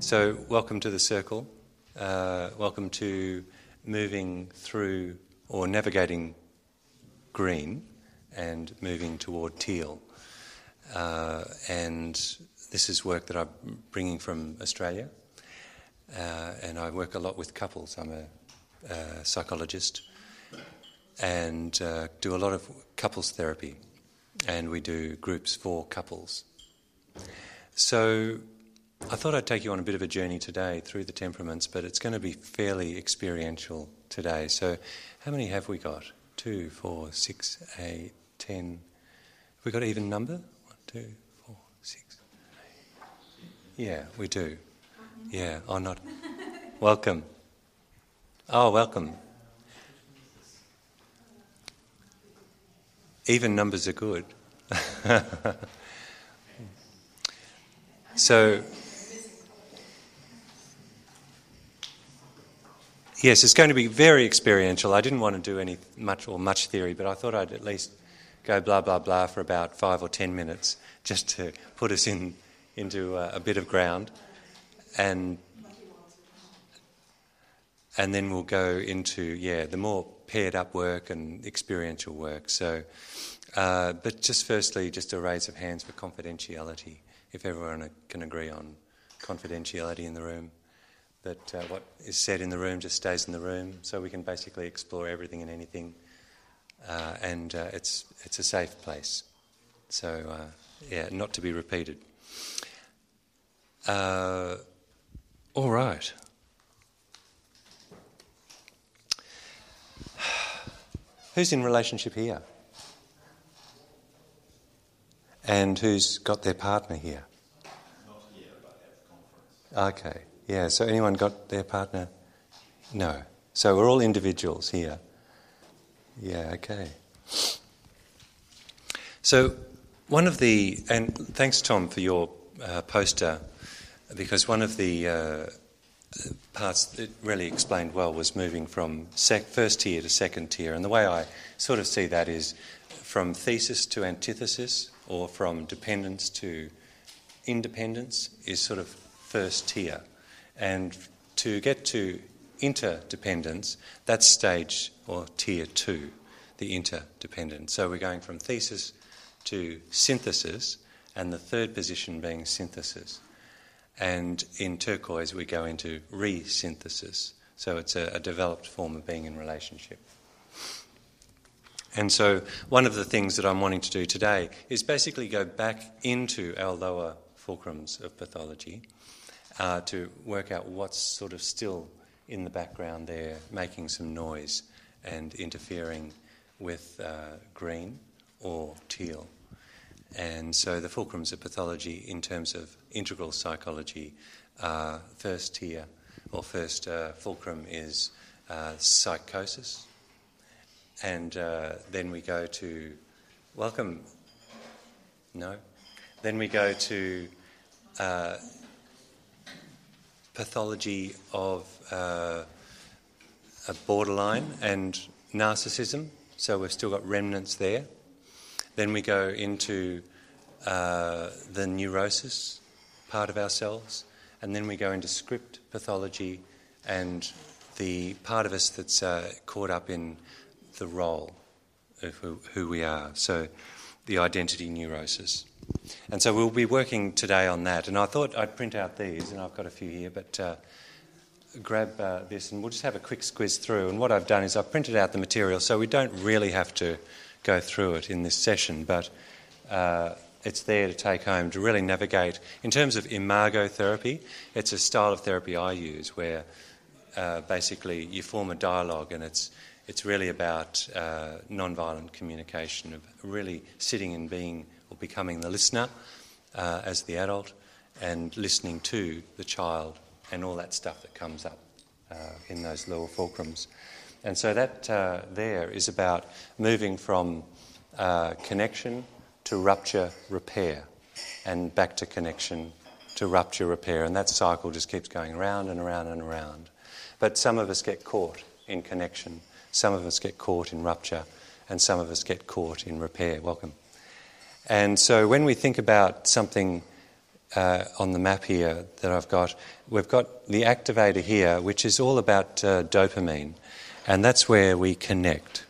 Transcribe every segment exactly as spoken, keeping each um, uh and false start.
So welcome to the circle. Uh, welcome to moving through or navigating green and moving toward teal. Uh, and this is work that I'm bringing from Australia. Uh, and I work a lot with couples. I'm a, a psychologist and uh, do a lot of couples therapy. And we do groups for couples. So I thought I'd take you on a bit of a journey today through the temperaments, but it's going to be fairly experiential today. So how many have we got? Two, four, six, eight, ten. Have we got an even number? One, two, four, six, eight. Yeah, we do. Yeah, oh, not. Welcome. Oh, welcome. Even numbers are good. So, yes, it's going to be very experiential. I didn't want to do any much or much theory, but I thought I'd at least go blah, blah, blah for about five or ten minutes just to put us in into a, a bit of ground. And and then we'll go into, yeah, the more paired up work and experiential work. So, uh, but just firstly, just a raise of hands for confidentiality, if everyone can agree on confidentiality in the room. That uh, what is said in the room just stays in the room, so we can basically explore everything and anything, uh, and uh, it's it's a safe place. So uh, yeah, not to be repeated. Uh, all right. Who's in relationship here? And who's got their partner here? Not here, but at conference. Okay. Yeah, so anyone got their partner? No. So we're all individuals here. Yeah, okay. So one of the, and thanks Tom for your uh, poster, because one of the uh, parts that really explained well was moving from sec- first tier to second tier. And the way I sort of see that is from thesis to antithesis, or from dependence to independence is sort of first tier. And to get to interdependence, that's stage or tier two, the interdependent. So we're going from thesis to synthesis, and the third position being synthesis. And in turquoise, we go into resynthesis. So it's a, a developed form of being in relationship. And so one of the things that I'm wanting to do today is basically go back into our lower fulcrums of pathology uh, to work out what's sort of still in the background there, making some noise and interfering with uh, green or teal. And so the fulcrums of pathology in terms of integral psychology, uh, first tier or first uh, fulcrum is uh, psychosis. And uh, then we go to, welcome, no? Then we go to uh, pathology of uh, a borderline and narcissism, so we've still got remnants there. Then we go into uh, the neurosis part of ourselves, and then we go into script pathology and the part of us that's uh, caught up in the role of who, who we are, so the identity neurosis. And so we'll be working today on that. And I thought I'd print out these, and I've got a few here, but uh, grab uh, this and we'll just have a quick squiz through. And what I've done is I've printed out the material, so we don't really have to go through it in this session, but uh, it's there to take home to really navigate. In terms of imago therapy, it's a style of therapy I use where uh, basically you form a dialogue, and it's It's really about uh, non-violent communication, of really sitting and being or becoming the listener uh, as the adult, and listening to the child and all that stuff that comes up uh, in those lower fulcrums. And so that uh, there is about moving from uh, connection to rupture, repair, and back to connection to rupture, repair. And that cycle just keeps going around and around and around. But some of us get caught in connection. Some of us get caught in rupture, and some of us get caught in repair. Welcome. And so when we think about something uh, on the map here that I've got, we've got the activator here, which is all about uh, dopamine, and that's where we connect.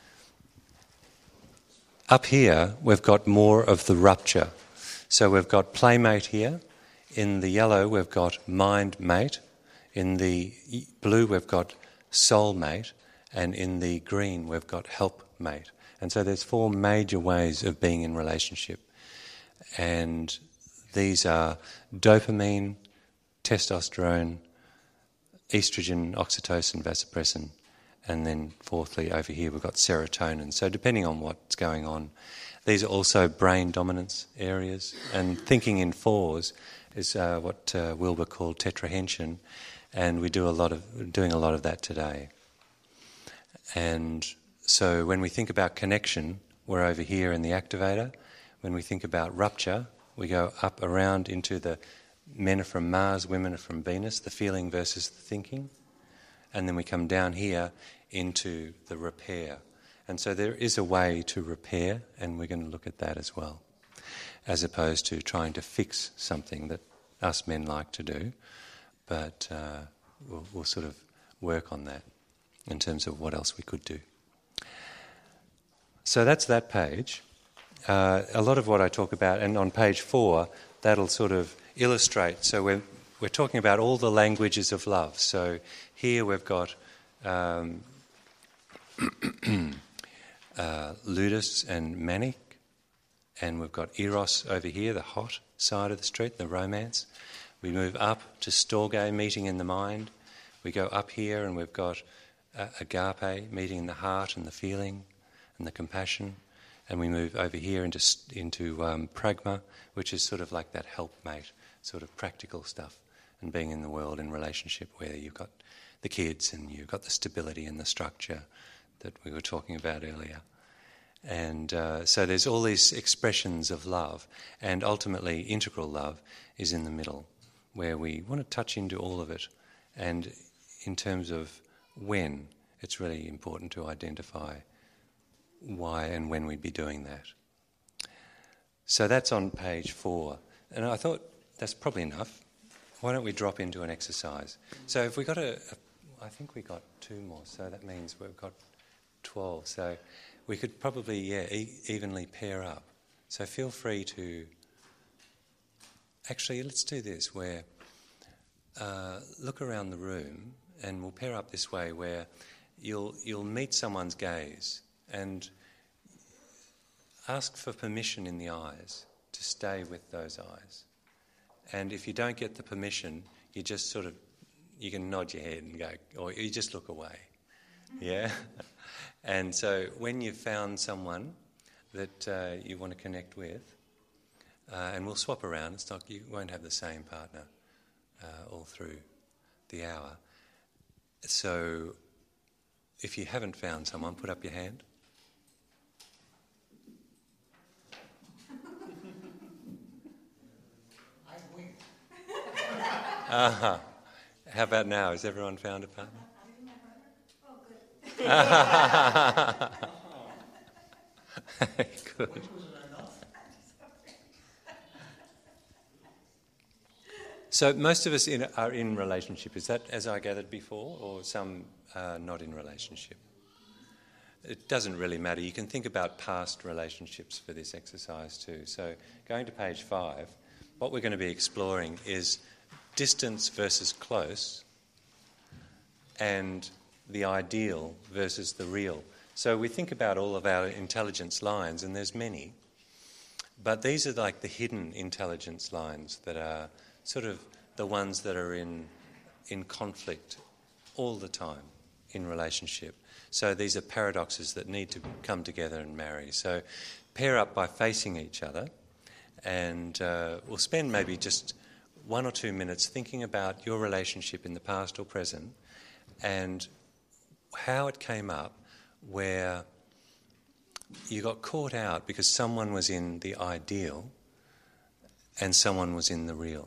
Up here, we've got more of the rupture. So we've got playmate here. In the yellow, we've got mind mate. In the blue, we've got soulmate. And in the green, we've got helpmate. And so there's four major ways of being in relationship. And these are dopamine, testosterone, estrogen, oxytocin, vasopressin, and then fourthly over here we've got serotonin. So depending on what's going on, these are also brain dominance areas. And thinking in fours is uh, what uh, Wilbur called tetrahension, and we do a lot of doing a lot of that today. And so when we think about connection, we're over here in the activator. When we think about rupture, we go up around into the men are from Mars, women are from Venus, the feeling versus the thinking. And then we come down here into the repair. And so there is a way to repair, and we're going to look at that as well, as opposed to trying to fix something that us men like to do. But uh, we'll, we'll sort of work on that in terms of what else we could do. So that's that page. Uh, a lot of what I talk about, and on page four, that'll sort of illustrate. So we're we're talking about all the languages of love. So here we've got um, uh, ludus and manic, and we've got eros over here, the hot side of the street, the romance. We move up to storge, meeting in the mind. We go up here and we've got uh, agape, meeting in the heart and the feeling and the compassion. And we move over here into into um, pragma, which is sort of like that helpmate, sort of practical stuff, and being in the world in relationship where you've got the kids and you've got the stability and the structure that we were talking about earlier. And uh, so there's all these expressions of love, and ultimately integral love is in the middle, where we want to touch into all of it. And in terms of when, it's really important to identify why and when we'd be doing that. So that's on page four. And I thought that's probably enough. Why don't we drop into an exercise? So if we got a, a I think we got two more, so that means we've got twelve. So we could probably, yeah, e- evenly pair up. So feel free to... Actually, let's do this, where uh, look around the room, and we'll pair up this way, where you'll you'll meet someone's gaze and ask for permission in the eyes to stay with those eyes. And if you don't get the permission, you just sort of, you can nod your head and go, or you just look away. Yeah? And so when you've found someone that uh, you want to connect with, uh, and we'll swap around, it's not, you won't have the same partner uh, all through the hour. So if you haven't found someone, put up your hand. Uh-huh. How about now? Has everyone found a partner? Oh, good. Good. So most of us in, are in relationship. Is that as I gathered before, or some uh, not in relationship? It doesn't really matter. You can think about past relationships for this exercise too. So going to page five, what we're going to be exploring is distance versus close, and the ideal versus the real. So we think about all of our intelligence lines, and there's many, but these are like the hidden intelligence lines that are sort of the ones that are in in conflict all the time in relationship. So these are paradoxes that need to come together and marry. So pair up by facing each other, and uh, we'll spend maybe just one or two minutes thinking about your relationship in the past or present and how it came up where you got caught out because someone was in the ideal and someone was in the real.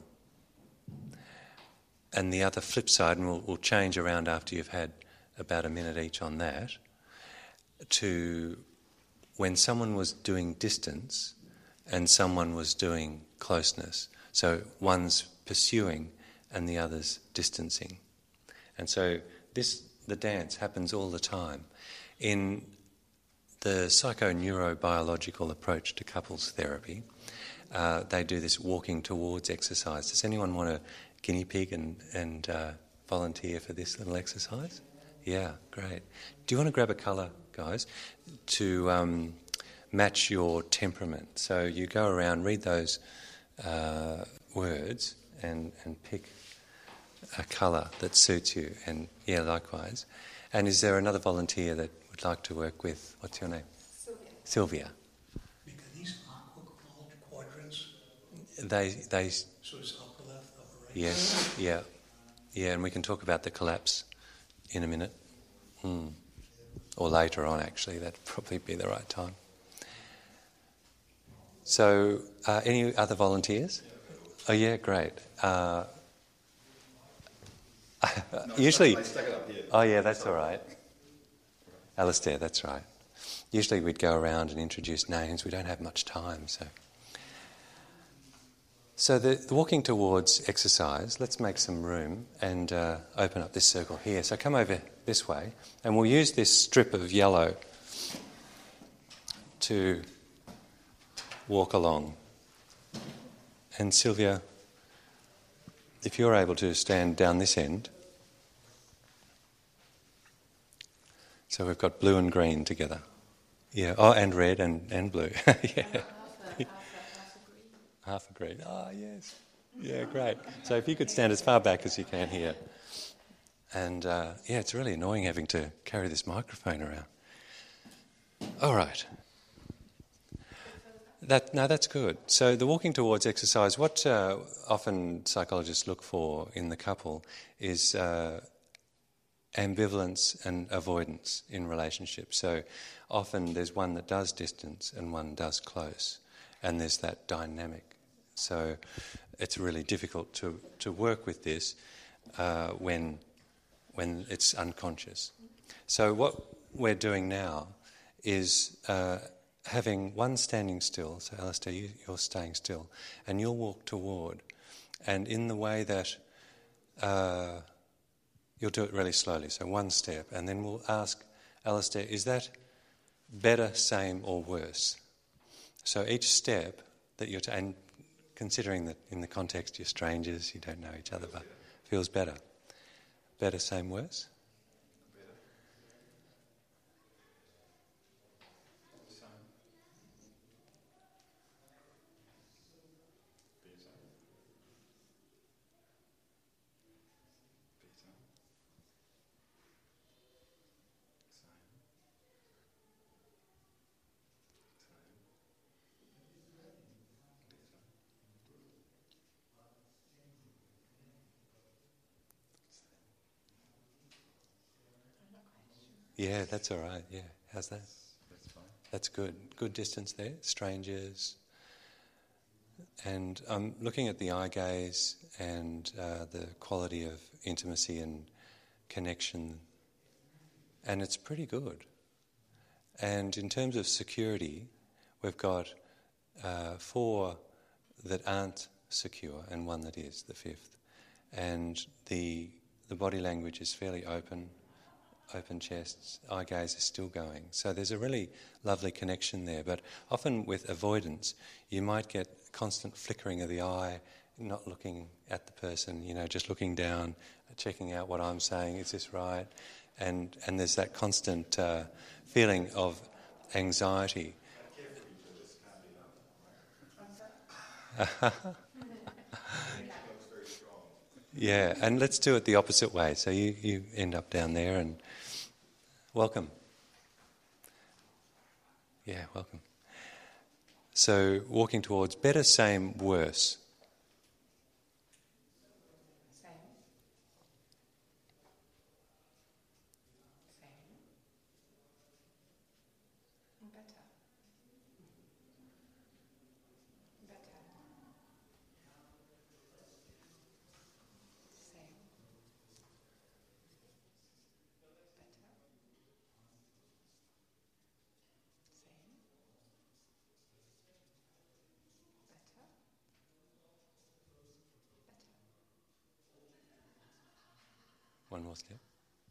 And the other flip side, and we'll, we'll change around after you've had about a minute each on that, to when someone was doing distance and someone was doing closeness. So one's pursuing and the other's distancing. And so this, the dance happens all the time. In the psychoneurobiological approach to couples therapy, uh, they do this walking towards exercise. Does anyone want to guinea pig and, and uh, volunteer for this little exercise? Yeah, great. Do you want to grab a colour, guys, to um, match your temperament? So you go around, read those uh, words and, and pick a colour that suits you, and yeah, likewise. And is there another volunteer that would like to work with, what's your name? Sylvia. Sylvia. Because these aren't called quadrants. They, they. So it's upper left, upper right. Yes, yeah, yeah, and we can talk about the collapse in a minute, mm. or later on. Actually, that'd probably be the right time. So, uh, any other volunteers? Oh yeah, great. Uh, No, usually, I stuck it up here. oh yeah, that's all right. Alistair, that's right. Usually we'd go around and introduce names. We don't have much time, so. So the, the walking towards exercise, let's make some room and uh, open up this circle here. So come over this way, and we'll use this strip of yellow to walk along. And Sylvia, if you're able to stand down this end. So we've got blue and green together. Yeah, oh, and red and, and blue. Yeah. Half a, half a, half a green. Half a green. Oh, yes. Yeah, great. So if you could stand as far back as you can here. And, uh, yeah, it's really annoying having to carry this microphone around. All right. That, no, that's good. So the walking towards exercise, what uh, often psychologists look for in the couple is uh, ambivalence and avoidance in relationships. So often there's one that does distance and one does close, and there's that dynamic. So it's really difficult to, to work with this uh, when, when it's unconscious. So what we're doing now is uh, having one standing still, so Alistair, you, you're staying still, and you'll walk toward, and in the way that uh, you'll do it really slowly, so one step, and then we'll ask Alistair, is that better, same, or worse? So each step that you're, t- and considering that in the context you're strangers, you don't know each other, but feels better. Better, same, worse? Yeah, that's all right. Yeah, how's that? That's fine. That's good. Good distance there. Strangers. And I'm looking at the eye gaze and uh, the quality of intimacy and connection, and it's pretty good. And in terms of security, we've got uh, four that aren't secure and one that is, the fifth. And the the body language is fairly open. Open chests, eye gaze is still going. So there's a really lovely connection there. But often with avoidance, you might get constant flickering of the eye, not looking at the person, you know, just looking down, checking out what I'm saying, is this right? And and there's that constant uh, feeling of anxiety. Yeah, and let's do it the opposite way. So you, you end up down there and welcome. Yeah, welcome. So walking towards better, same, worse. Same. Same. Better. Better. Same. Better. Same. Better. One more step.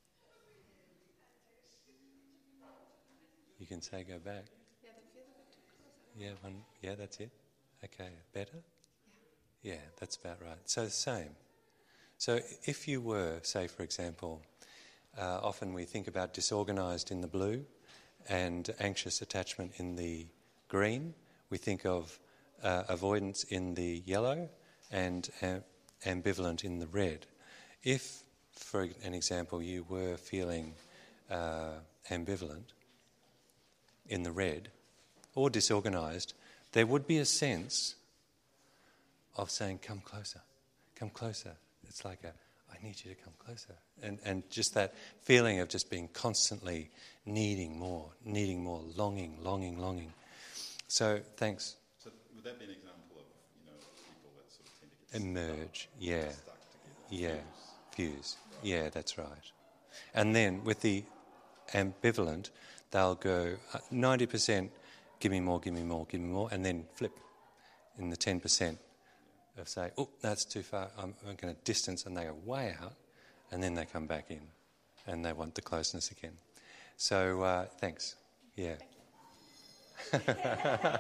You can say go back. Yeah, that feels a bit too close. Yeah, one. Yeah, that's it. Okay, better? Yeah, that's about right. So same. So if you were, say for example, uh, often we think about disorganised in the blue and anxious attachment in the green. We think of uh, avoidance in the yellow and uh, ambivalent in the red. If, for an example, you were feeling uh, ambivalent in the red or disorganised, there would be a sense of saying, come closer, come closer. It's like a, I need you to come closer. And and just that feeling of just being constantly needing more, needing more, longing, longing, longing. So, thanks. So would that be an example of, you know, people that sort of tend to get Emerge, yeah, stuck together? yeah, fuse. Yeah, that's right. And then with the ambivalent, they'll go uh, ninety percent, give me more, give me more, give me more, and then flip in the ten percent of say, oh, that's too far, I'm, I'm going to distance, and they go way out, and then they come back in, and they want the closeness again. So, uh, thanks. Yeah. I don't know if you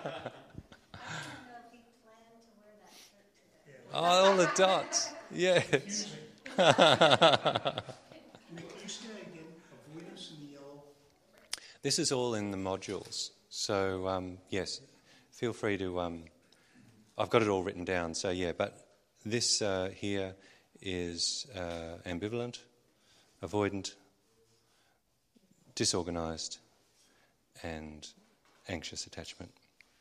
plan to wear that shirt today. Oh, all the dots. Yes. Can you say again, avoidance in the yellow? This is all in the modules. So, um, yes, feel free to... Um, I've got it all written down, so yeah, but this uh, here is uh, ambivalent, avoidant, disorganised, and anxious attachment.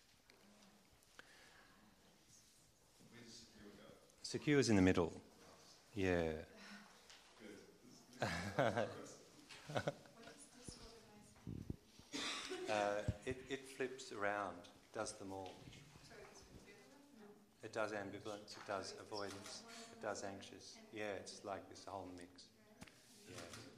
Secure is in the middle. Yeah. uh, it, it flips around, does them all. It does ambivalence, it does avoidance, it does anxious. Yeah, it's like this whole mix. Yeah.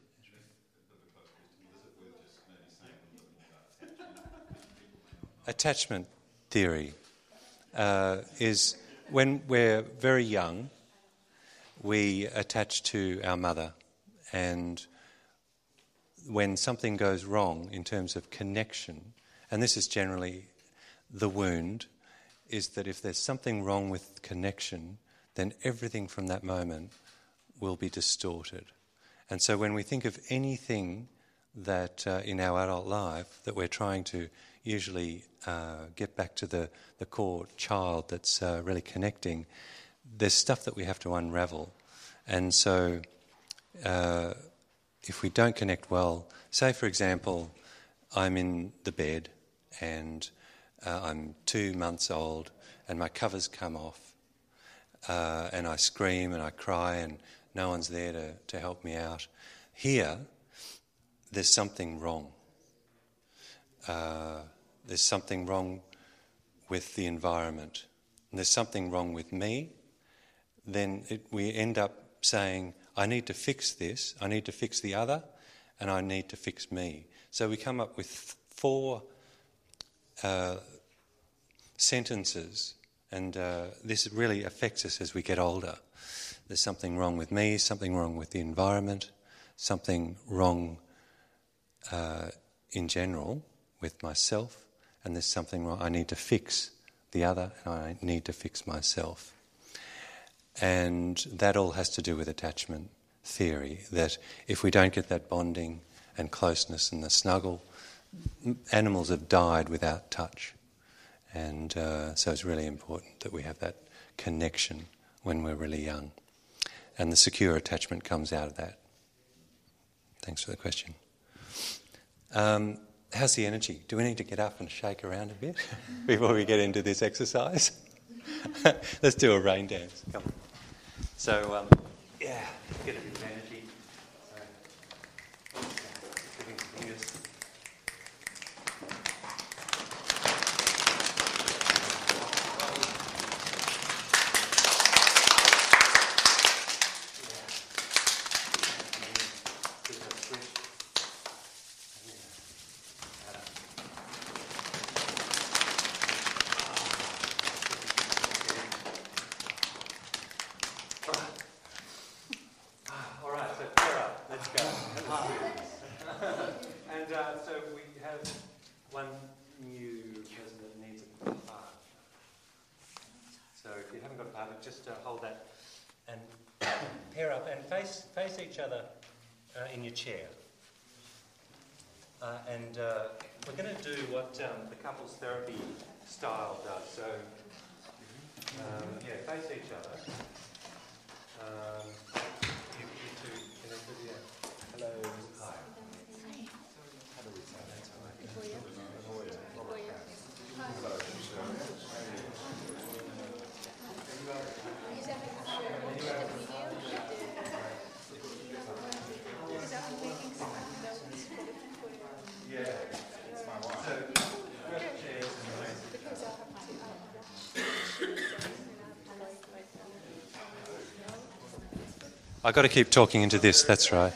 Attachment theory uh, is when we're very young, we attach to our mother, and when something goes wrong in terms of connection, and this is generally the wound, is that if there's something wrong with connection, then everything from that moment will be distorted. And so when we think of anything that uh, in our adult life that we're trying to usually uh, get back to the, the core child that's uh, really connecting, there's stuff that we have to unravel. And so uh, if we don't connect well, say for example, I'm in the bed and Uh, I'm two months old and my covers come off uh, and I scream and I cry and no one's there to, to help me out. Here, there's something wrong. Uh, there's something wrong with the environment. And there's something wrong with me. Then it, we end up saying, I need to fix this, I need to fix the other, and I need to fix me. So we come up with four Uh, sentences, and uh, this really affects us as we get older. There's something wrong with me, something wrong with the environment, something wrong uh, in general with myself, and there's something wrong. I need to fix the other, and I need to fix myself. And that all has to do with attachment theory, that if we don't get that bonding and closeness and the snuggle, animals have died without touch, and uh, so it's really important that we have that connection when we're really young, and the secure attachment comes out of that. Thanks for the question. Um, how's the energy? Do we need to get up and shake around a bit before we get into this exercise? Let's do a rain dance. Come on. So, um, yeah, get a bit of energy. So, giving some fingers. All right, so just uh, hold that and pair up and face face each other uh, in your chair. Uh, and uh, we're going to do what um, the couples therapy style does. So, um, yeah, face each other. Um, you, you two connected, yeah. Hello, hi. How do we say that? Before you. Before you. Before you. I've got to keep talking into this, that's right.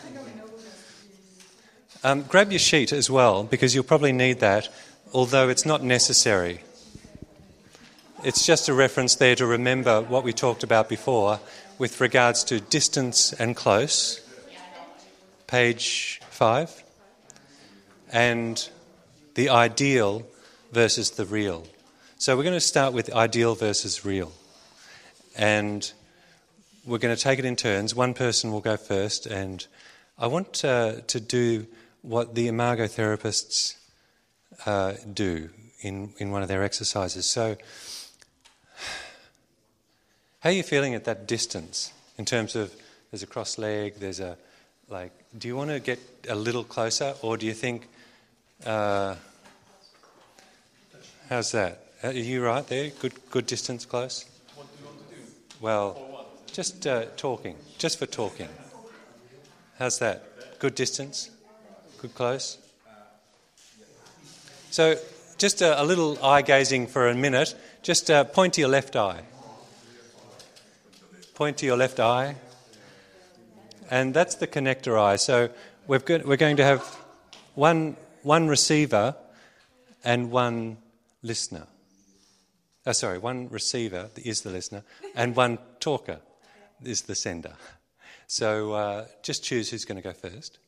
Um, grab your sheet as well, because you'll probably need that, although it's not necessary. It's just a reference there to remember what we talked about before with regards to distance and close, page five, and the ideal versus the real. So we're going to start with ideal versus real. And we're going to take it in turns. One person will go first, and I want uh, to do what the Imago therapists uh, do in, in one of their exercises. So, how are you feeling at that distance in terms of there's a cross leg, there's a, like, do you want to get a little closer, or do you think, uh, how's that? Are you right there? Good, good distance close? What do you want to do? Well, just uh, talking, just for talking. How's that? Good distance? Good close? So just a, a little eye gazing for a minute. Just uh, point to your left eye. Point to your left eye. And that's the connector eye. So we've got, we're going to have one, one receiver and one listener. Oh, sorry, one receiver is the listener and one talker is the sender. So uh, just choose who's going to go first.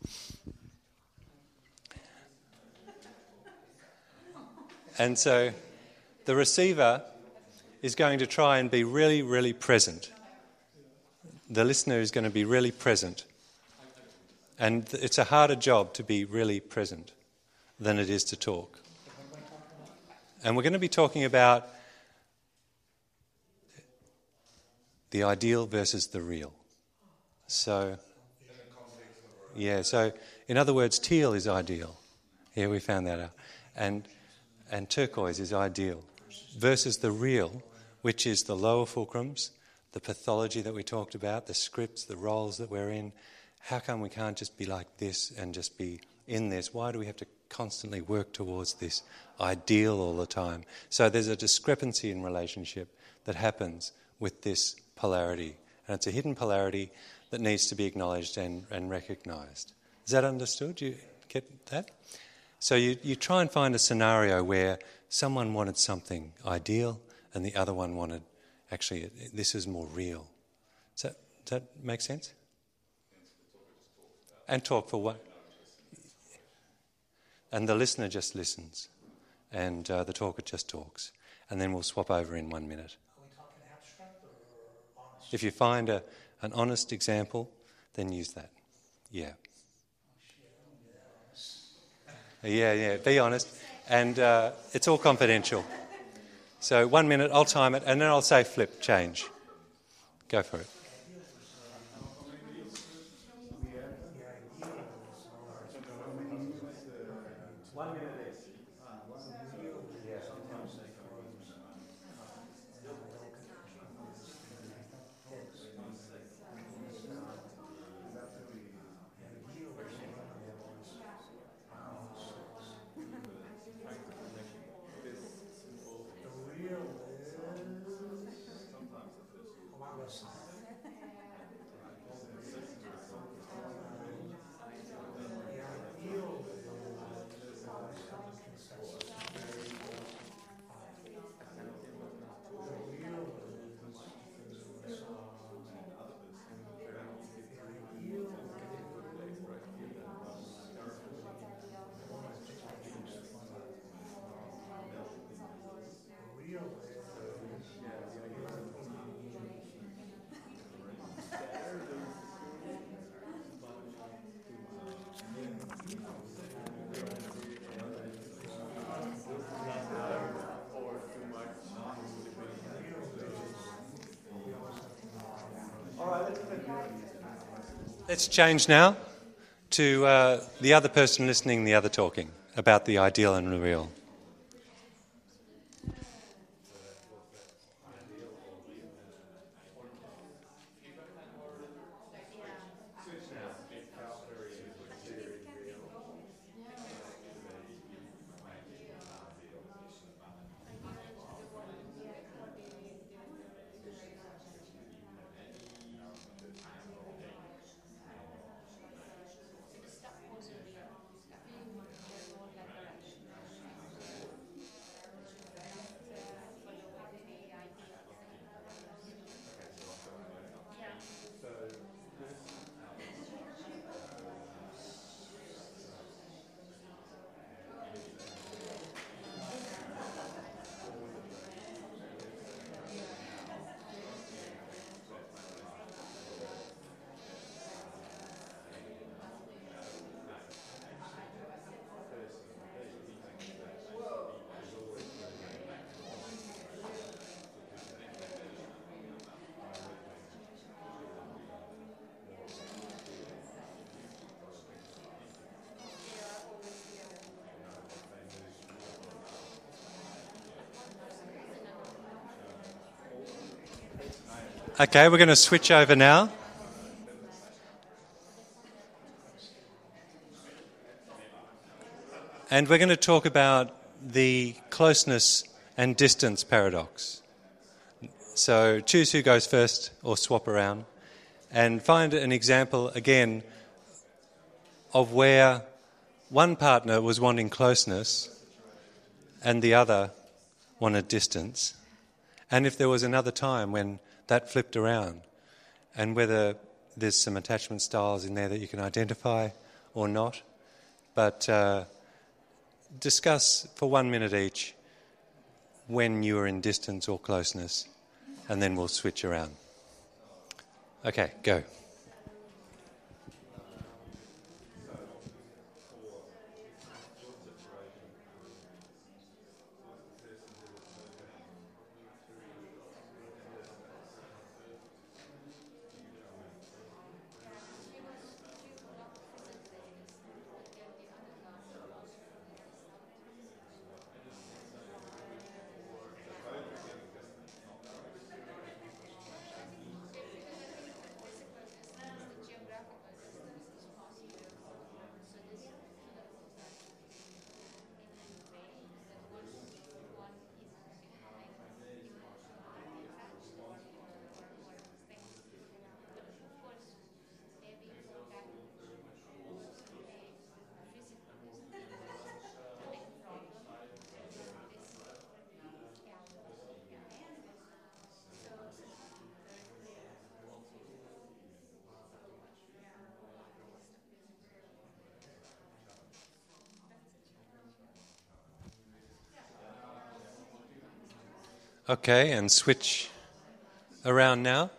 And so the receiver is going to try and be really, really present. The listener is going to be really present. And it's a harder job to be really present than it is to talk. And we're going to be talking about the ideal versus the real. So, yeah, so in other words, teal is ideal. Here we found that out. And and turquoise is ideal. Versus the real, which is the lower fulcrums, the pathology that we talked about, the scripts, the roles that we're in. How come we can't just be like this and just be in this? Why do we have to constantly work towards this ideal all the time? So there's a discrepancy in relationship that happens with this polarity. And it's a hidden polarity that needs to be acknowledged and, and recognised. Is that understood? Do you get that? So you, you try and find a scenario where someone wanted something ideal and the other one wanted, actually, this is more real. Does that, does that make sense? And talk for what? And the listener just listens, and uh, the talker just talks, and then we'll swap over in one minute. Are we talking abstract or honest? If you find a, an honest example, then use that. Yeah. Yeah, yeah, be honest. And uh, it's all confidential. So one minute, I'll time it, and then I'll say flip, change. Go for it. One minute is. Let's change now to uh, the other person listening, the other talking, about the ideal and the real. Okay, we're going to switch over now. And we're going to talk about the closeness and distance paradox. So choose who goes first or swap around and find an example again of where one partner was wanting closeness and the other wanted distance. And if there was another time when that flipped around, and whether there's some attachment styles in there that you can identify or not. But uh, discuss for one minute each when you are in distance or closeness, and then we'll switch around. Okay, go. Okay, and switch around now.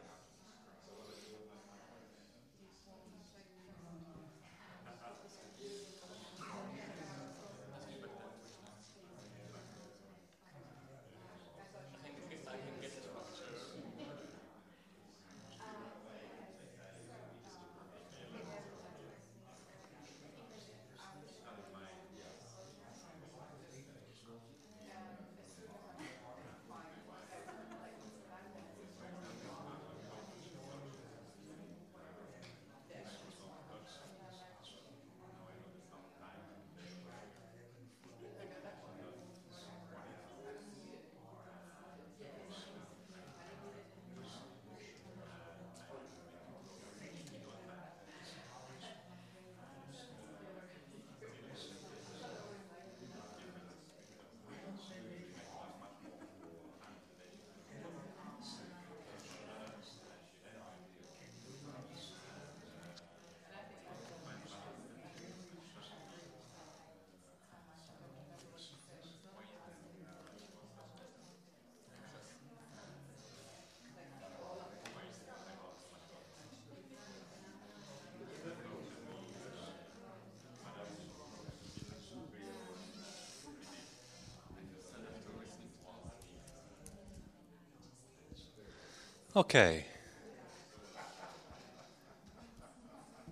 Okay.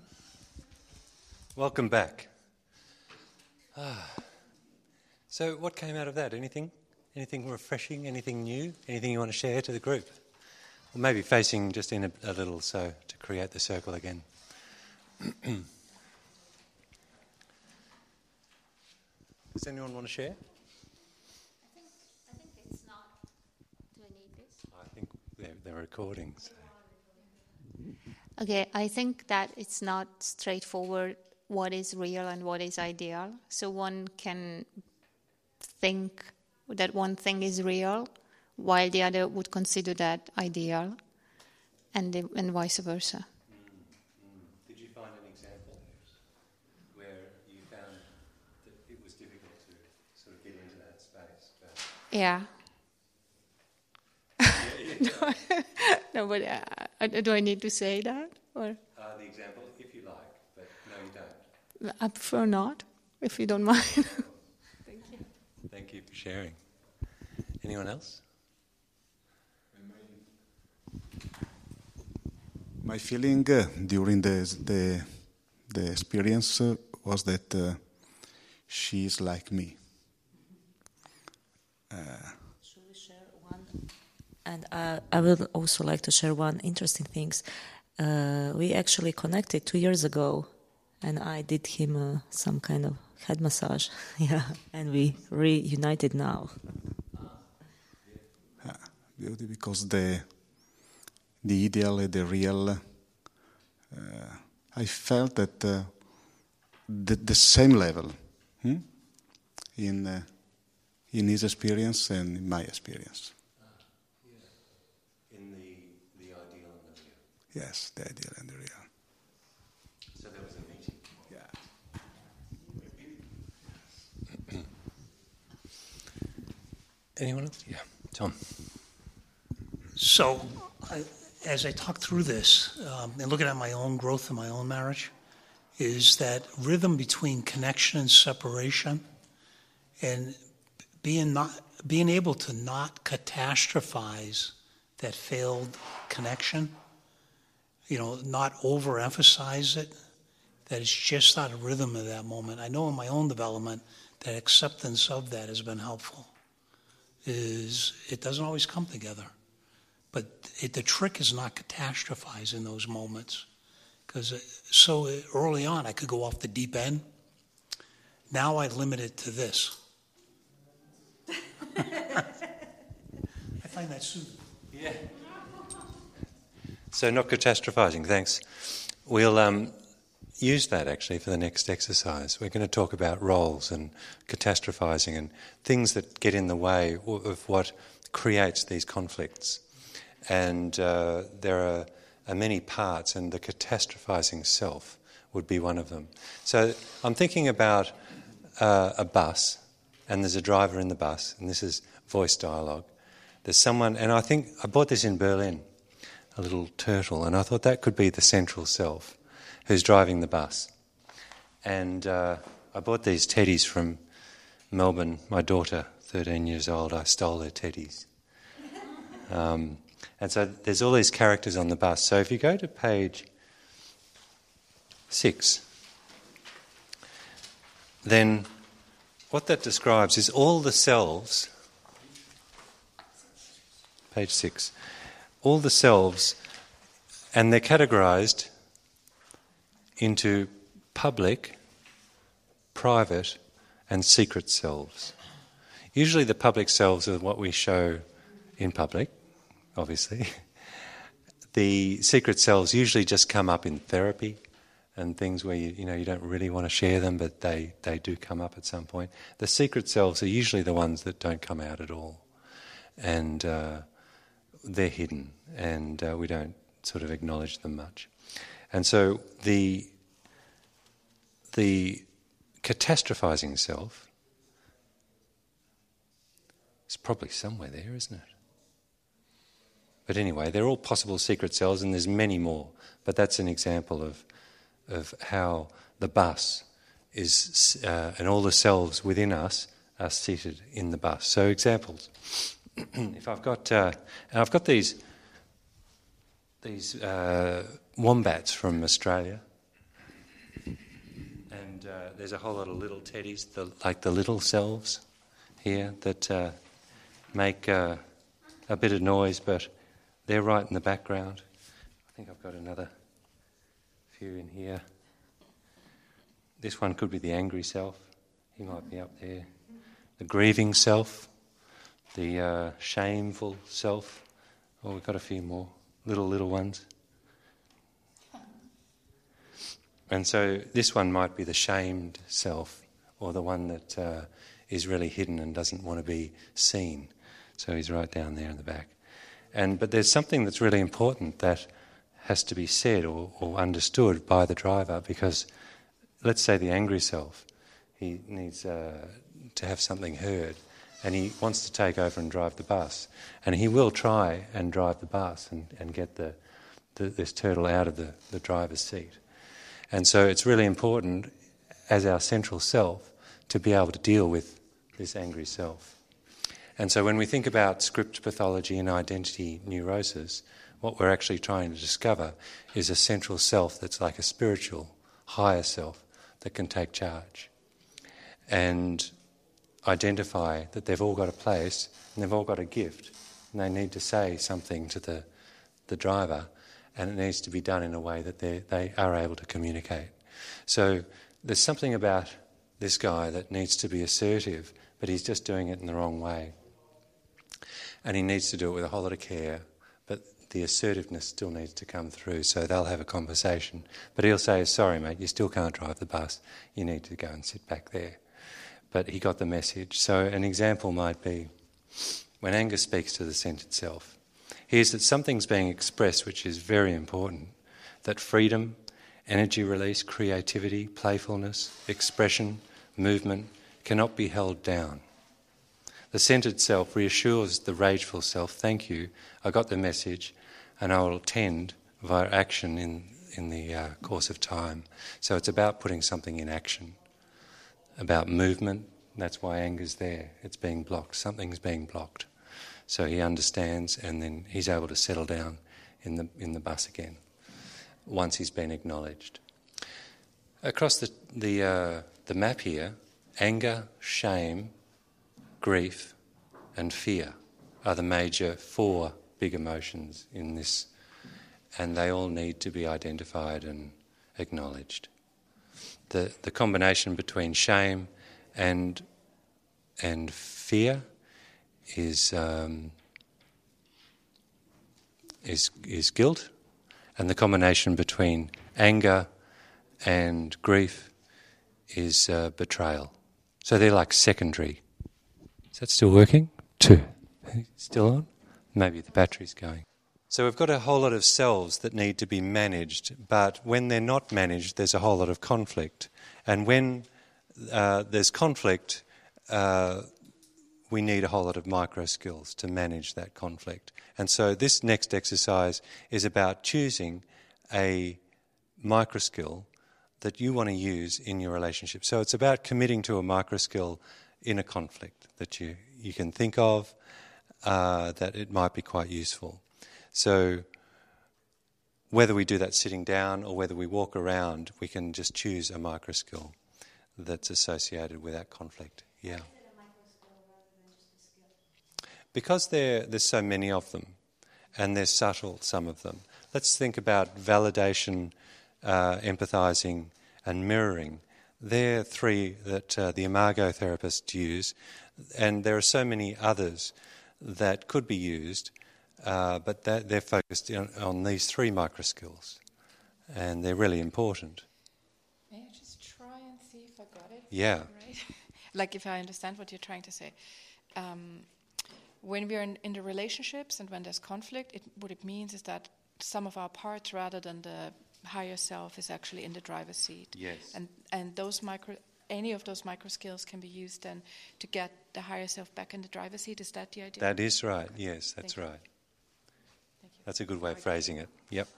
Welcome back. Ah. So what came out of that? Anything? Anything refreshing? Anything new? Anything you want to share to the group? Or maybe facing just in a, a little so to create the circle again. Does anyone want to share? I think, I think it's not. Do I need this? I think they're, they're recording. So. Okay, I think that it's not straightforward what is real and what is ideal. So one can think that one thing is real while the other would consider that ideal, and the, and vice versa. Did you find an example where you found that it was difficult to sort of get into that space? But Yeah. no, no, but uh, do I need to say that? Or uh, the example, if you like, but no, you don't. I prefer not, if you don't mind. Thank you. Thank you for sharing. Anyone else? My feeling uh, during the the, the experience uh, was that uh, she is like me. Uh, Should we share one? And uh, I would also like to share one interesting thing. Uh, we actually connected two years ago, and I did him uh, some kind of head massage. Yeah, and we reunited now. uh, beauty because the the ideal and the real. Uh, I felt that uh, the, the same level hmm? in uh, in his experience and in my experience. In the, the ideal and the real. Yes, the ideal and the real. So there was a meeting. Yeah. Anyone else? Yeah. Tom. So, I, as I talk through this, um, and looking at my own growth in my own marriage, is that rhythm between connection and separation, and being not being able to not catastrophize that failed connection, you know, not overemphasize it, that it's just not a rhythm of that moment. I know in my own development that acceptance of that has been helpful. Is it doesn't always come together. But it, the trick is not catastrophize in those moments. Because so early on I could go off the deep end. Now I limit it to this. I find that soothing. Yeah. So not catastrophizing, thanks. We'll um, use that actually for the next exercise. We're going to talk about roles and catastrophizing and things that get in the way of what creates these conflicts. And uh, there are, are many parts, and the catastrophizing self would be one of them. So I'm thinking about uh, a bus, and there's a driver in the bus, and this is voice dialogue. There's someone, and I think I bought this in Berlin, a little turtle, and I thought that could be the central self who's driving the bus. And uh, I bought these teddies from Melbourne. My daughter, thirteen years old, I stole her teddies. Um, And so there's all these characters on the bus. So if you go to page six, then what that describes is all the selves, page six, all the selves, and they're categorised into public, private, and secret selves. Usually the public selves are what we show in public, obviously. The secret selves usually just come up in therapy and things where you, you know you don't really want to share them, but they, they do come up at some point. The secret selves are usually the ones that don't come out at all, and uh, they're hidden, and uh, we don't sort of acknowledge them much. And so the the catastrophizing self is probably somewhere there, isn't it? But anyway, they're all possible secret selves, and there's many more. But that's an example of of how the bus is, uh, and all the selves within us are seated in the bus. So examples. If I've got, uh, and I've got these these uh, wombats from Australia, And uh, there's a whole lot of little teddies, the, like the little selves here, that uh, make uh, a bit of noise, but they're right in the background. I think I've got another few in here. This one could be the angry self. He might be up there. The grieving self, the uh, shameful self. Oh, we've got a few more little, little ones. And so this one might be the shamed self, or the one that uh, is really hidden and doesn't want to be seen. So he's right down there in the back. And but there's something that's really important that has to be said or, or understood by the driver, because let's say the angry self, he needs uh, to have something heard, and he wants to take over and drive the bus, and he will try and drive the bus and, and get the, the this turtle out of the, the driver's seat. And so it's really important as our central self to be able to deal with this angry self. And so when we think about script pathology and identity neurosis, what we're actually trying to discover is a central self that's like a spiritual, higher self that can take charge and identify that they've all got a place and they've all got a gift, and they need to say something to the, the driver, and it needs to be done in a way that they they are able to communicate. So there's something about this guy that needs to be assertive, but he's just doing it in the wrong way. And he needs to do it with a whole lot of care, but the assertiveness still needs to come through, so they'll have a conversation. But he'll say, sorry mate, you still can't drive the bus, you need to go and sit back there. But he got the message. So an example might be when anger speaks to the centred self, here's that something's being expressed which is very important, that freedom, energy release, creativity, playfulness, expression, movement cannot be held down. The centred self reassures the rageful self, thank you, I got the message, and I will tend via action in, in the uh, course of time. So it's about putting something in action, about movement. That's why anger's there. It's being blocked. Something's being blocked. So he understands, and then he's able to settle down in the in the bus again once he's been acknowledged. Across the the uh, the map here, anger, shame, grief, and fear are the major four big emotions in this, and they all need to be identified and acknowledged. The the combination between shame and and fear is um, is is guilt, and the combination between anger and grief is uh, betrayal. So they're like secondary. Is that still working? Two. Still on? Maybe the battery's going. So we've got a whole lot of selves that need to be managed, but when they're not managed, there's a whole lot of conflict. And when uh, there's conflict, uh, we need a whole lot of micro skills to manage that conflict. And so this next exercise is about choosing a micro skill that you want to use in your relationship. So it's about committing to a micro skill in a conflict that you, you can think of, uh, that it might be quite useful. So whether we do that sitting down or whether we walk around, we can just choose a micro skill that's associated with that conflict. Yeah. Because there, there's so many of them, and they're subtle, some of them. Let's think about validation, uh, empathising, and mirroring. They're three that uh, the Imago therapists use, and there are so many others that could be used, uh, but that they're focused on, on these three micro skills, and they're really important. May I just try and see if I got it? Yeah. Right? Like if I understand what you're trying to say. Um, when we're in, in the relationships and when there's conflict, it, what it means is that some of our parts, rather than the higher self, is actually in the driver's seat. Yes. And and those micro, any of those micro skills can be used then to get the higher self back in the driver's seat. Is that the idea? That is right. Yes, that's Thank you. right. Thank you. That's a good way of phrasing it. Yep.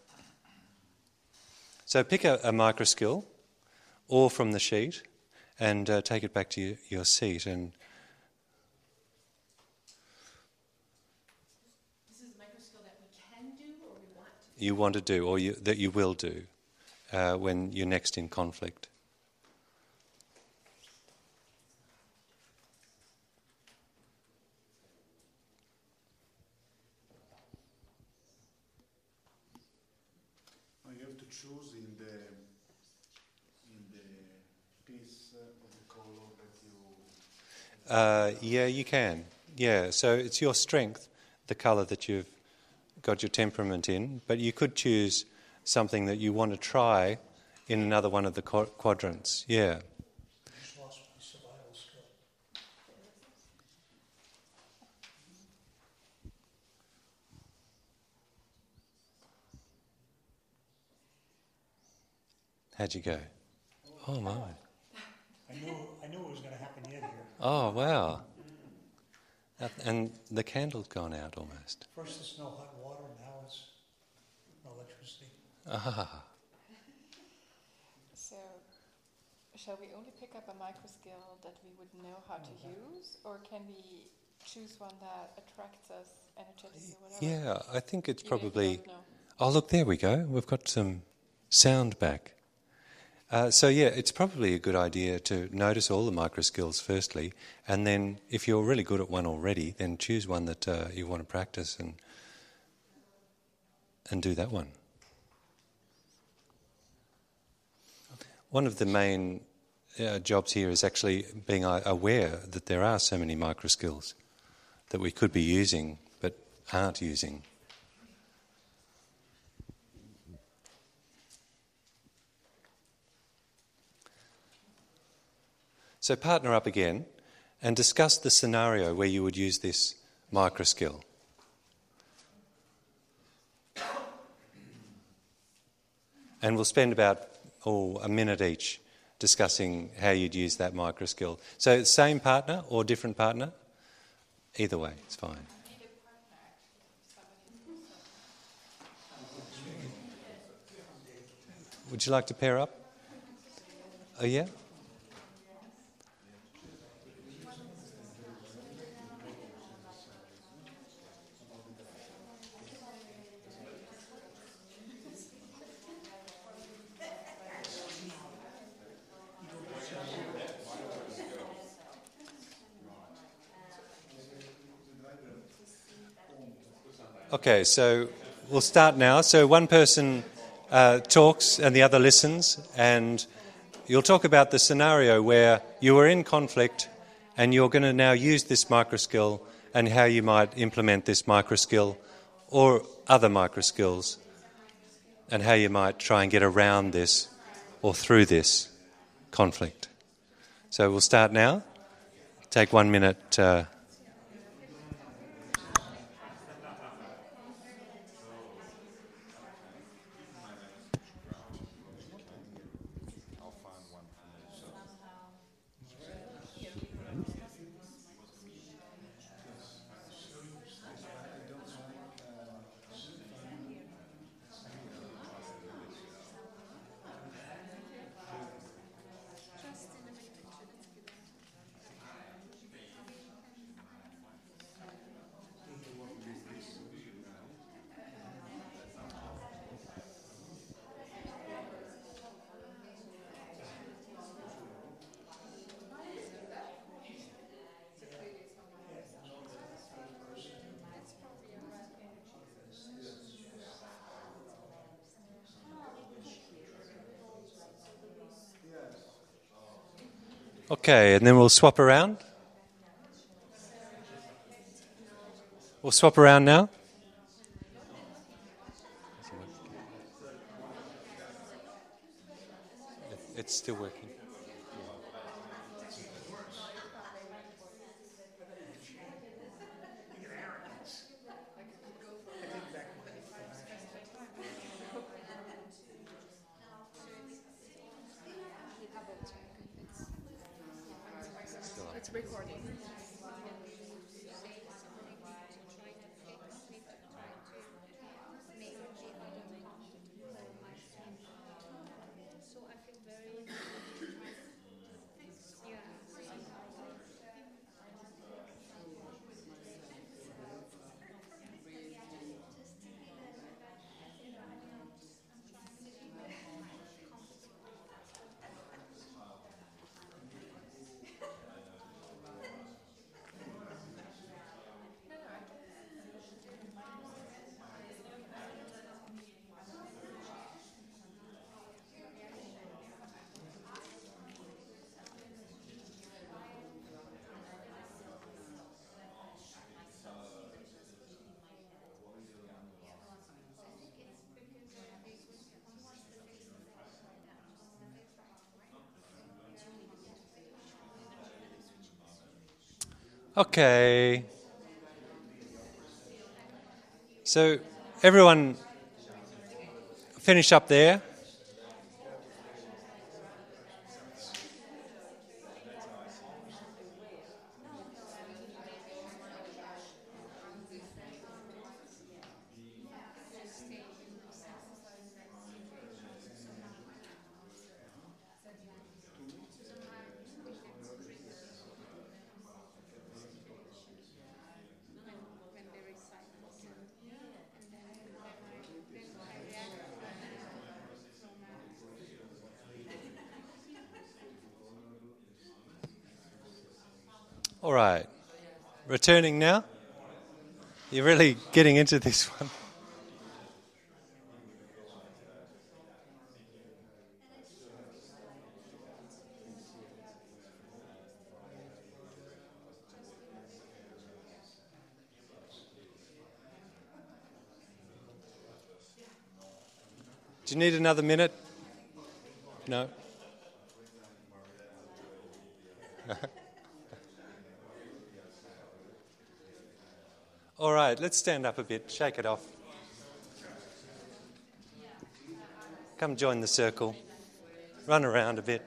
So pick a, a micro skill, or from the sheet, and uh, take it back to your, your seat. And This is a micro skill that we can do or we want to do. you want to do, or you, that you will do, uh, when you're next in conflict. choose in the in the piece of the color that you. Uh, yeah, you can. Yeah, so it's your strength, the colour that you've got your temperament in, but you could choose something that you want to try in another one of the qu- quadrants. Yeah. I just lost my survival skill. How'd you go? Oh my. I knew I knew it was going to happen yet here. Oh wow. That- And the candle's gone out almost. First it's no hot water, now it's no electricity. Ah. So, shall we only pick up a micro skill that we would know how to use, or can we choose one that attracts us energetically or whatever? Yeah, I think it's Even if we probably. don't know? Oh, look, there we go. We've got some sound back. Uh, so, yeah, it's probably a good idea to notice all the micro skills firstly, and then if you're really good at one already, then choose one that uh, you want to practice and and do that one. One of the main uh, jobs here is actually being uh, aware that there are so many micro skills that we could be using but aren't using. So partner up again and discuss the scenario where you would use this micro skill. And we'll spend about oh, a minute each discussing how you'd use that micro skill. So same partner or different partner? Either way, it's fine. Would you like to pair up? Oh yeah? Okay, so we'll start now. So one person uh, talks and the other listens, and you'll talk about the scenario where you were in conflict and you're going to now use this micro skill and how you might implement this micro skill or other micro skills and how you might try and get around this or through this conflict. So we'll start now. Take one minute. Uh, Okay, and then we'll swap around. We'll swap around now. It's still working. It's recording. Okay. So everyone finish up there. All right. Returning now. You're really getting into this one. Do you need another minute? No? All right, let's stand up a bit, shake it off. Come join the circle. Run around a bit.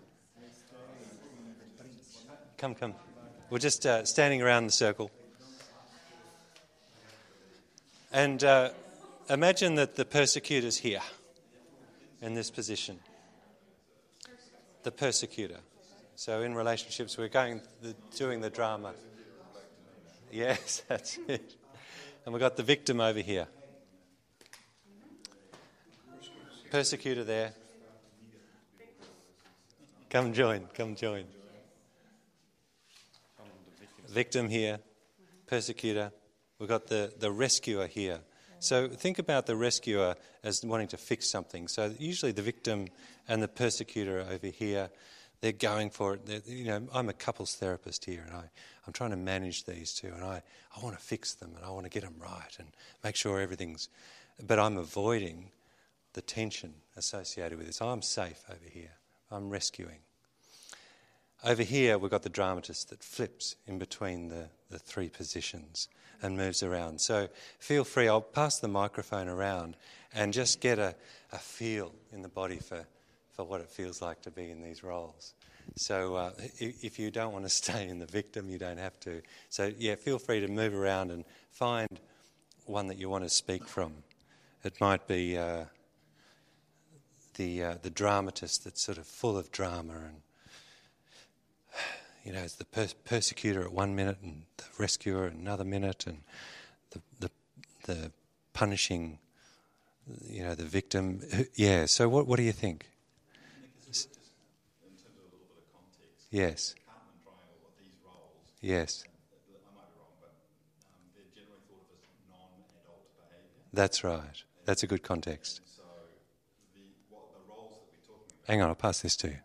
Come, come. We're just uh, standing around the circle. And uh, imagine that the persecutor's here, in this position. The persecutor. So in relationships, we're going the, doing the drama. Yes, that's it. And we've got the victim over here. Persecutor there. Come join, come join. Victim here, persecutor. We've got the, the rescuer here. So think about the rescuer as wanting to fix something. So usually the victim and the persecutor are over here. They're going for it. They're, you know, I'm a couples therapist here, and I, I'm trying to manage these two, and I, I want to fix them, and I want to get them right and make sure everything's... But I'm avoiding the tension associated with this. I'm safe over here. I'm rescuing. Over here, we've got the dramatist that flips in between the, the three positions and moves around. So feel free. I'll pass the microphone around and just get a, a feel in the body for... for what it feels like to be in these roles. So uh, if you don't want to stay in the victim, you don't have to. So yeah, feel free to move around and find one that you want to speak from. It might be uh, the uh, the dramatist that's sort of full of drama, and you know, it's the per- persecutor at one minute and the rescuer at another minute, and the the, the punishing, you know, the victim. Yeah. So what what do you think? Yes. Yes. That's right. That's a good context. Hang on, I'll pass this to you.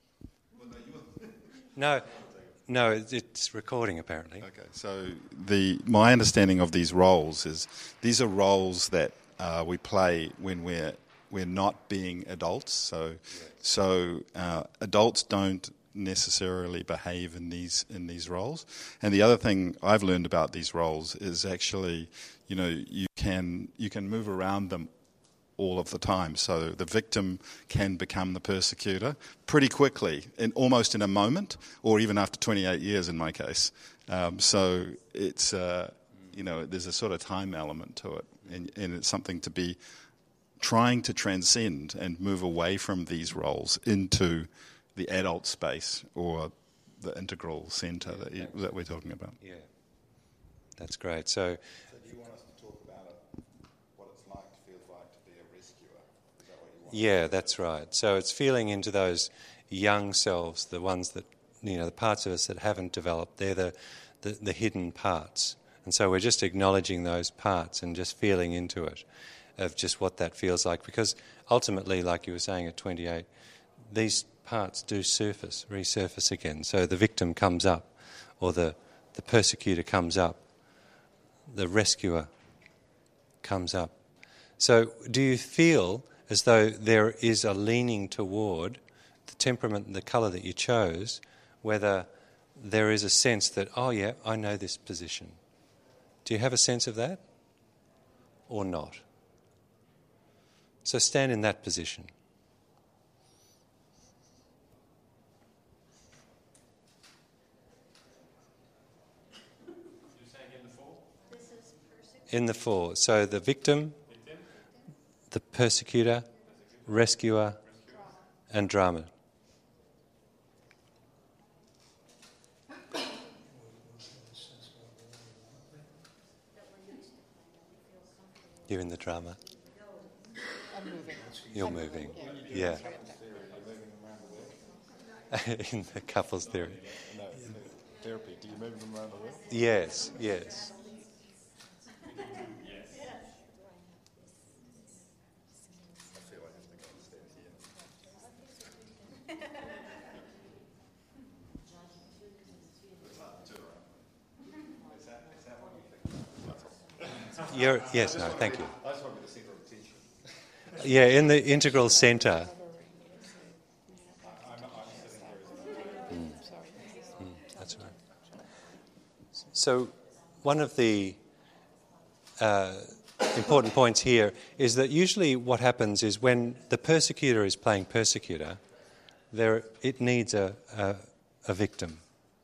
No, no, it's recording apparently. Okay, so the my understanding of these roles is these are roles that uh, we play when we're we're not being adults. So, so uh, adults don't necessarily behave in these in these roles. And the other thing I've learned about these roles is actually, you know, you can you can move around them all of the time. So the victim can become the persecutor pretty quickly, in almost in a moment, or even after twenty-eight years in my case. Um, so it's uh, you know, there's a sort of time element to it, and, and it's something to be trying to transcend and move away from these roles into the adult space or the integral centre that, you, that we're talking about. Yeah, that's great. So, so do you want us to talk about it, what it's like, feels like to be a rescuer? Is that what you want? Yeah, that's right. So it's feeling into those young selves, the ones that, you know, the parts of us that haven't developed. They're the, the, the hidden parts. And so we're just acknowledging those parts and just feeling into it, of just what that feels like. Because ultimately, like you were saying at twenty-eight, these parts do surface, resurface again. So the victim comes up, or the, the persecutor comes up, the rescuer comes up. So do you feel as though there is a leaning toward the temperament and the colour that you chose, whether there is a sense that, oh yeah, I know this position. Do you have a sense of that? Or not? So stand in that position. In the four. So the victim, the persecutor, rescuer, and drama. You're in the drama. I'm moving. You're moving. Yeah. In the couples theory. No, in the therapy, do you move them around the room? Yes, yes. I feel I have to go upstairs here. You're, yes, no, thank you. I just want to be the centre of attention. Yeah, in the integral centre. That's right. So, one of the uh, important points here is that usually what happens is when the persecutor is playing persecutor, there it needs a, a, a victim,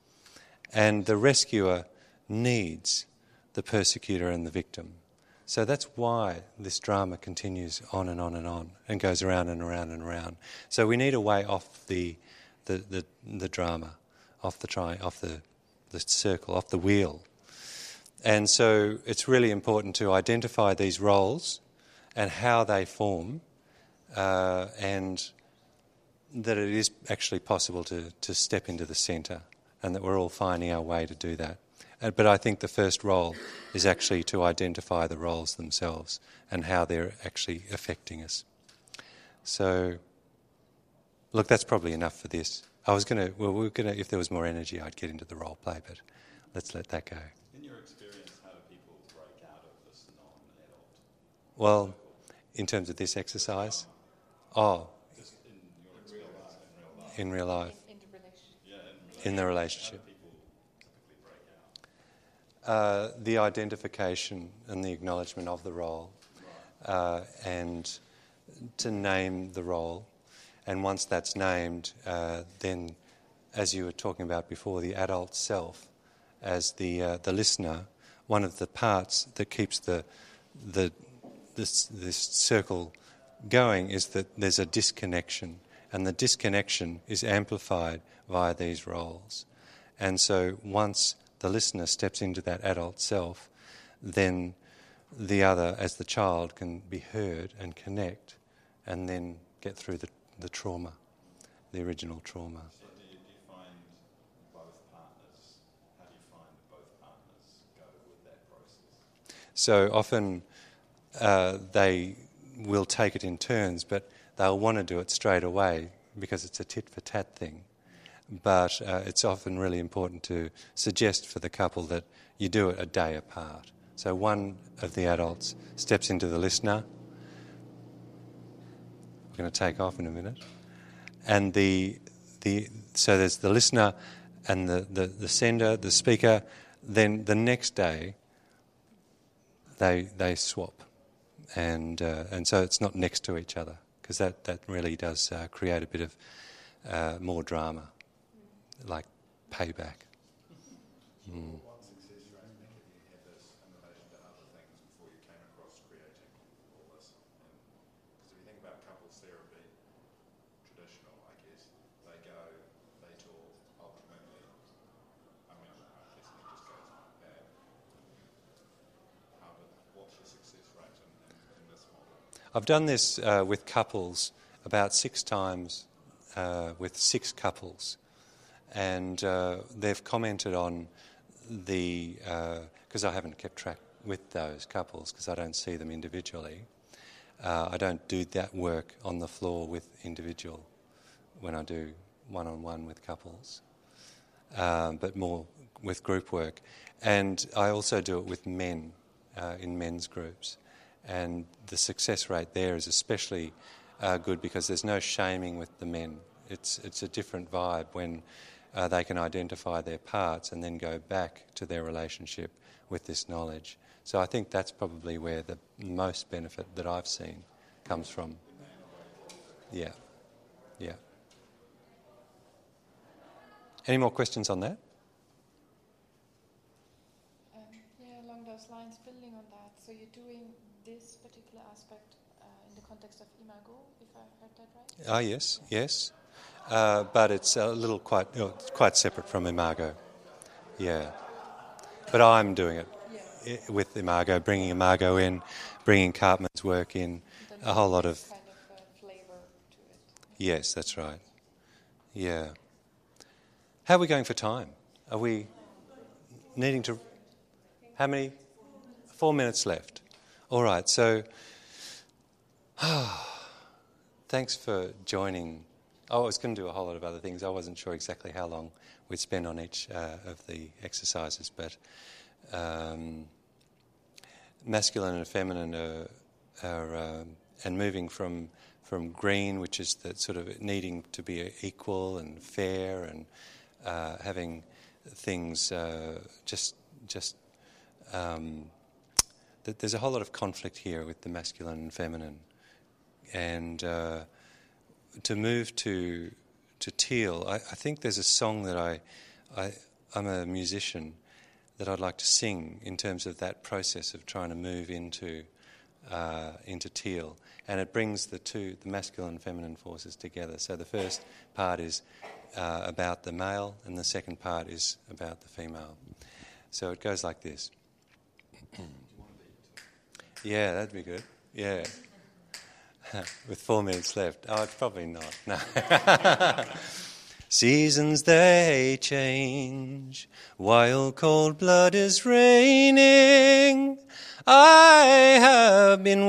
and the rescuer needs the persecutor and the victim. So that's why this drama continues on and on and on and goes around and around and around. So we need a way off the the, the, the drama, off the tri- off the, the circle, off the wheel. And so it's really important to identify these roles and how they form, uh, and that it is actually possible to, to step into the centre, and that we're all finding our way to do that. Uh, but I think the first role is actually to identify the roles themselves and how they're actually affecting us. So, look, that's probably enough for this. I was going to, well, we we're going to, if there was more energy, I'd get into the role play, but let's let that go. In your experience, how do people break out of this non-adult? Well, in terms of this exercise, oh, Just in your experience, in real life, In the relationship. yeah, in, in the relationship. how do people typically break out? Uh, the identification and the acknowledgement of the role, uh, and to name the role. And once that's named, uh, then, as you were talking about before, the adult self, as the uh, the listener, one of the parts that keeps the the this this circle going is that there's a disconnection, and the disconnection is amplified via these roles. And so once the listener steps into that adult self, then the other, as the child, can be heard and connect, and then get through the, the trauma, the original trauma. So do you, do you find both partners, how do you find that both partners go with that process? So often uh, they will take it in turns, but they'll want to do it straight away because it's a tit-for-tat thing. But uh, it's often really important to suggest for the couple that you do it a day apart. So one of the adults steps into the listener. We're going to take off in a minute. And the the so there's the listener and the, the, the sender, the speaker. Then the next day they they swap. And uh, and so it's not next to each other, because that, that really does uh, create a bit of uh, more drama, like payback. Mm. What success rate did you have this in relation to other things before you came across creating all this? Because if you think about couples therapy, traditional, I guess, they go, they talk, ultimately, I mean, I guess it just goes bad. How did, what's your success rate in, in, in this model? I've done this uh, with couples about six times, uh, with six couples, and uh, they've commented on the, because uh, I haven't kept track with those couples because I don't see them individually. Uh, I don't do that work on the floor with individual when I do one-on-one with couples, um, but more with group work. And I also do it with men uh, in men's groups. And the success rate there is especially uh, good because there's no shaming with the men. It's it's a different vibe when uh, they can identify their parts and then go back to their relationship with this knowledge. So I think that's probably where the most benefit that I've seen comes from. Yeah, yeah. Any more questions on that? Um, yeah, along those lines, building on that, so you're doing this particular aspect uh, in the context of Imago, if I heard that right? Ah, yes, yes. Uh, but it's a little quite oh, it's quite separate from Imago. Yeah. But I'm doing it Yeah. i- with Imago, bringing Imago in, bringing Cartman's work in, Then a whole lot of... kind of uh, flavor to it. Yes, that's right. Yeah. How are we going for time? Are we needing to... How many? Four minutes left. All right, so... Thanks for joining. Oh, I was going to do a whole lot of other things. I wasn't sure exactly how long we'd spend on each uh, of the exercises, but um, masculine and feminine are, are um, and moving from from green, which is the sort of needing to be equal and fair, and uh, having things uh, just just um, th- there's a whole lot of conflict here with the masculine and feminine, and uh, to move to to teal. I, I think there's a song that I, I I'm a musician that I'd like to sing in terms of that process of trying to move into uh, into teal, and it brings the two, the masculine and feminine forces together. So the first part is uh, about the male, and the second part is about the female. So it goes like this. Yeah, that'd be good. Yeah. With four minutes left. Oh, it's probably not. No. Seasons they change, while cold blood is raining. I have been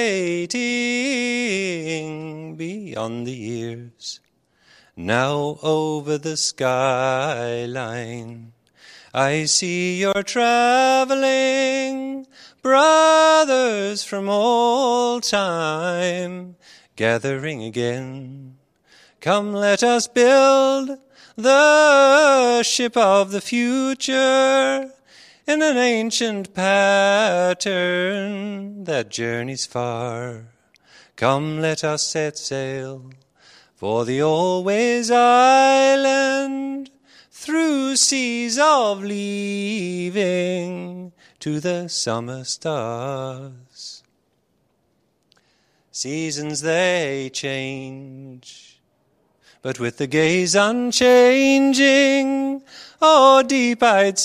waiting beyond the years. Now over the skyline, I see you're traveling, brothers from old time, gathering again. Come, let us build the ship of the future in an ancient pattern that journeys far. Come, let us set sail for the Always Island, through seas of leaving to the summer stars. Seasons they change, but with the gaze unchanging, oh, deep-eyed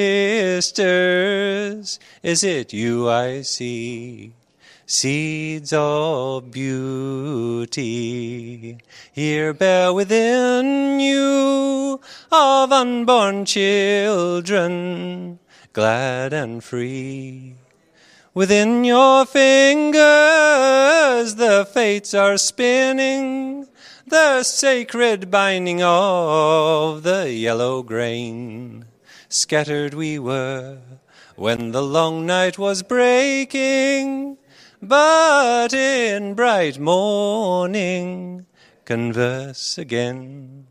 sisters, is it you I see? Seeds of beauty, here bear within you of unborn children, glad and free. Within your fingers the fates are spinning, the sacred binding of the yellow grain. Scattered we were when the long night was breaking, but in bright morning converse again.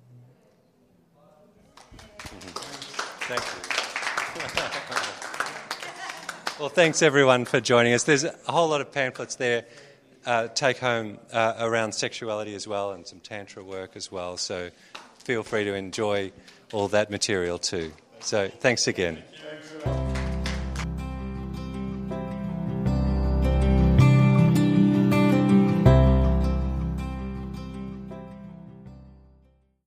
Thank you. Well, thanks everyone for joining us. There's a whole lot of pamphlets there, uh, take home uh, around sexuality as well, and some tantra work as well. So feel free to enjoy all that material too. So thanks again.